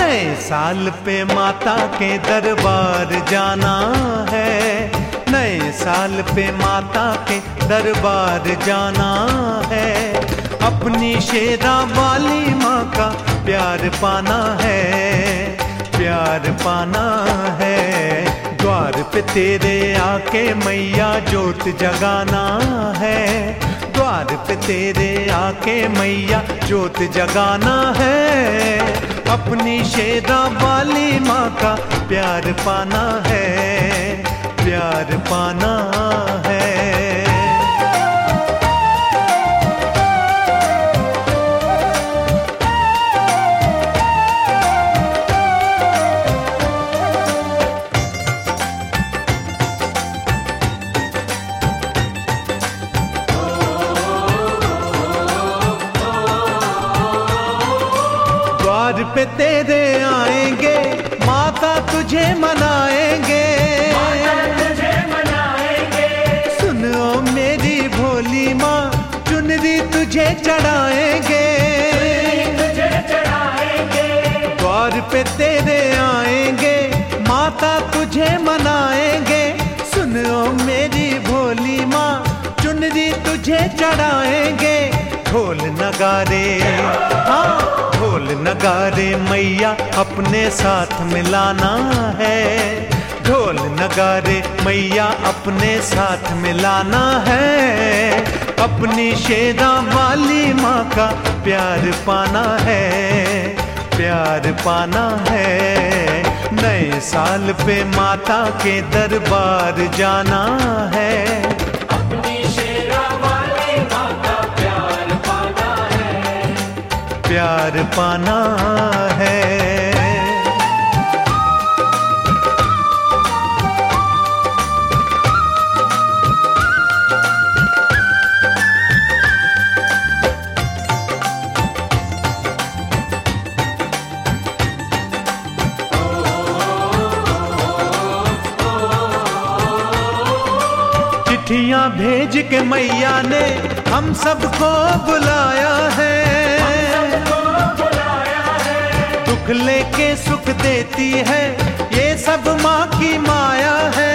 नए साल पे माता के दरबार जाना है, नए साल पे माता के दरबार जाना है। अपनी शेरा वाली माँ का प्यार पाना है, प्यार पाना है। द्वार पे तेरे आके मैया जोत जगाना है, द्वार पे तेरे आके मैया जोत जगाना है। अपनी शेरा वाली माँ का प्यार पाना है, प्यार पाना है। द्वार पे तेरे आएंगे माता तुझे मनाएंगे, सुनो मेरी भोली माँ चुनरी तुझे चढ़ाएंगे। द्वार पे तेरे आएंगे माता तुझे मनाएंगे, सुनो मेरी भोली माँ चुनरी तुझे चढ़ाएंगे। ढोल नगारे, हाँ ढोल नगारे मैया अपने साथ मिलाना है, ढोल नगारे मैया अपने साथ मिलाना है। अपनी शेरा वाली माँ का प्यार पाना है, प्यार पाना है। नए साल पे माता के दरबार जाना है, प्यार पाना है। चिट्ठियां भेज के मैया ने हम सबको बुलाया है, दुख लेके सुख देती है ये सब माँ की माया है।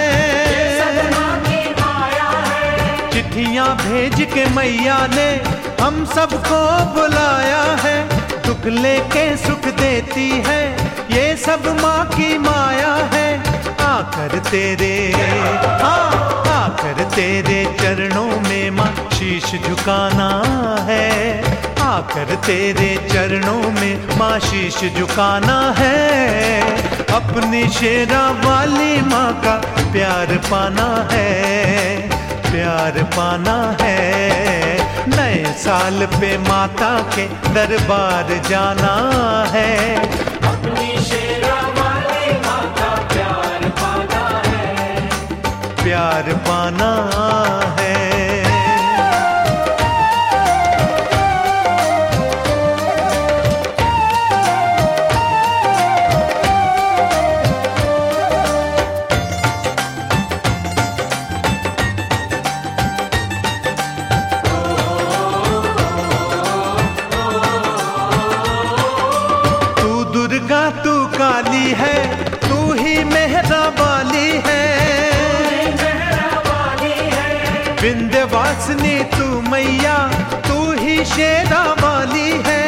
चिट्ठियां भेज के मैया ने हम सबको बुलाया है, दुख लेके सुख देती है ये सब माँ की माया है। आकर तेरे, हाँ आकर तेरे चरणों में माँ शीश झुकाना है, आकर तेरे चरणों में माँ शीश झुकाना है। अपनी शेरा वाली माँ का प्यार पाना है, प्यार पाना है। नए साल पे माता के दरबार जाना है, अपनी शेरा वाली माँ का प्यार पाना है, प्यार पाना है। तू काली है तू ही मेहरा वाली है, विंध्यवासिनी तू मैया तू ही शेरा वाली है।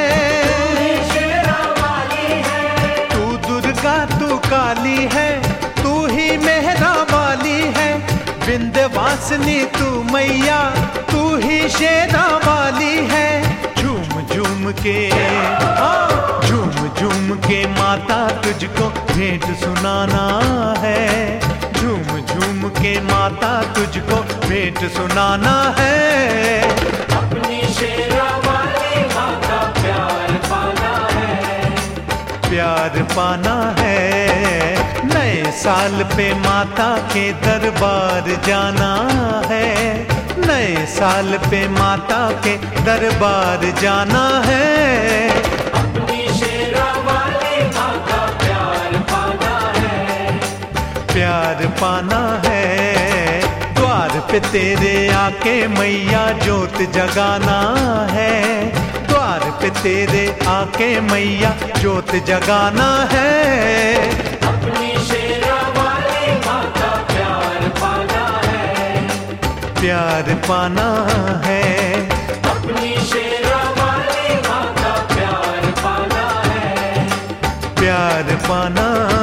तू दुर्गा तू काली है तू ही मेहरा वाली है, विंध्यवासिनी तू मैया तू ही शेरा वाली है। झूम झूम के, हाँ झूम झूम के माता तुझको भेंट सुनाना है, झूम झूम के माता तुझको भेंट सुनाना है। अपनी शेरा वाली माँ का प्यार पाना है, प्यार पाना है। नए साल पे माता के दरबार जाना है, नए साल पे माता के दरबार जाना है। अपनी शेरा वाली माँ का प्यार पाना है, प्यार पाना है। द्वार पे तेरे आके मैया जोत जगाना है, द्वार पे तेरे आके मैया ज्योत जगाना है। अपनी शेरा वाली माँ का प्यार पाना है, प्यार पाना है। अपनी शेरा वाली माँ का प्यार पाना है, प्यार पाना